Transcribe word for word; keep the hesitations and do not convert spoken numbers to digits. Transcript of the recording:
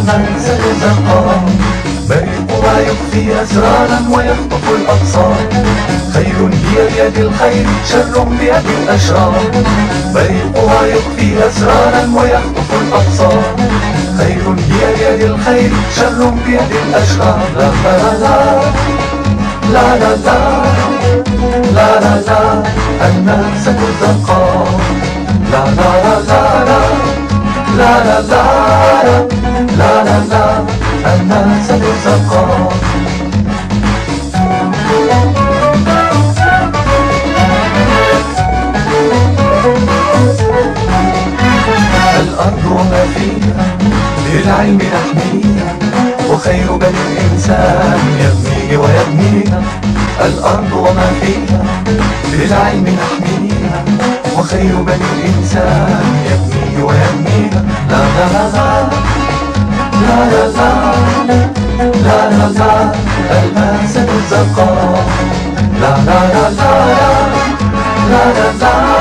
المنزل زقام، بريق ويخفي أسرارا ويخطف الأبصار. خير هي بيد الخير، شر بيد الأشرار. بريق ويخفي أسرارا ويخطف الأبصار. خير هي بيد الخير، شر بيد الأشرار. لا لا لا لا لا لا لا الناس الزقام. لا لا لا لا لا لا لا لا لا لا الناس الزقام. الأرض وما فيها بالعلم نحميها، وخير بني الإنسان يبنيه ويبنيها. الأرض وما فيها بالعلم نحميها، وخير بني الإنسان يبنيه ويبنيها. لا لا لا لا لا لا لا لا لا المنزل الزقام. لا لا لا لا لا لا لا